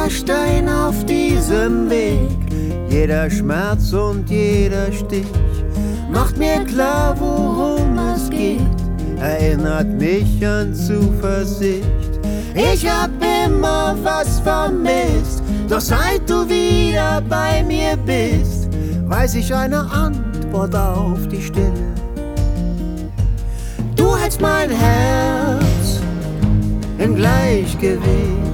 jeder Stein auf diesem Weg, jeder Schmerz und jeder Stich macht mir klar, worum es geht, erinnert mich an Zuversicht. Ich hab immer was vermisst, doch seit du wieder bei mir bist, weiß ich eine Antwort auf die Stille. Du hältst mein Herz im Gleichgewicht.